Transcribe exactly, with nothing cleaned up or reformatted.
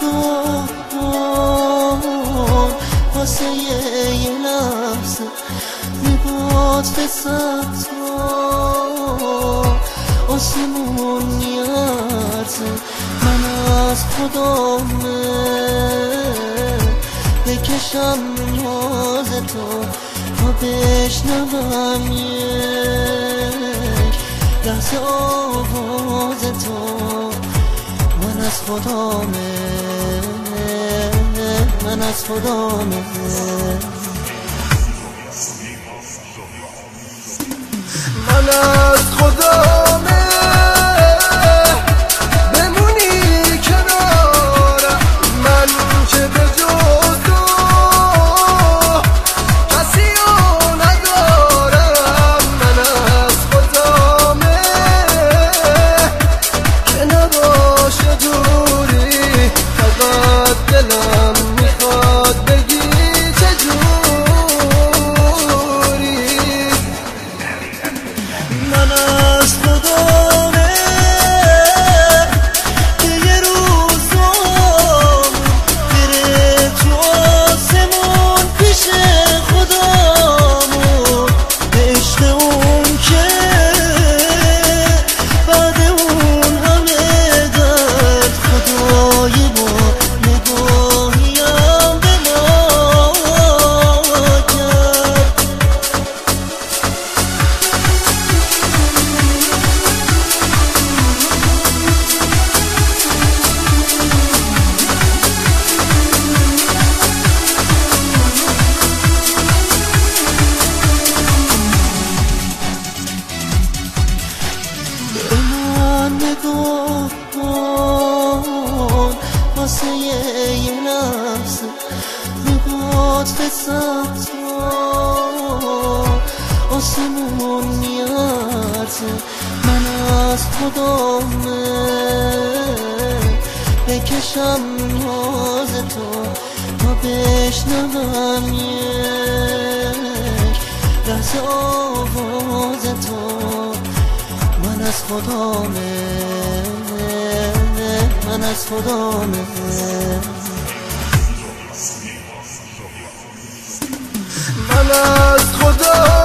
نگاه کن واسه یه لحظه نگات به سبتا آسمون نیارزه من از خدامه بکشم راز تو تا بشنوم یک لحظه آواز تو من از خدامه من از خدامه من از خدامه بمونی کنارم من که به جز تو کسی رو ندارم من از خدامه که نباشه دوری فقط دلم میخواد بگی من از خدامه که یه روزامون بره تو آسمون پیش خدامون به عشق اون که بعد اون همه درد خدای ما نگاهیم به ما کرد نگاه کن واسه یه لحظه نگات به سبتا آسمون نیارزه من از خدامه بکشم راز تو تا بشنوم یک لحظه آواز تو من از خدامه من از خدامه من از خدا